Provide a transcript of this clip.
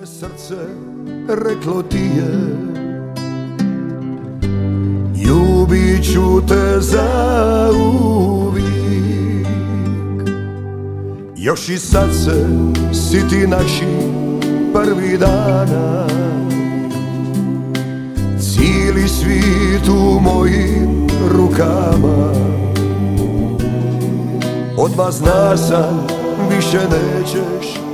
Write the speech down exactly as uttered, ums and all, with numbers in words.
srce reklo ti je, ljubit ću te za uvijek. Još i sad se siti naših prvi dana, cijeli svijet u mojim rukama. Odmah zna sam, više nećeš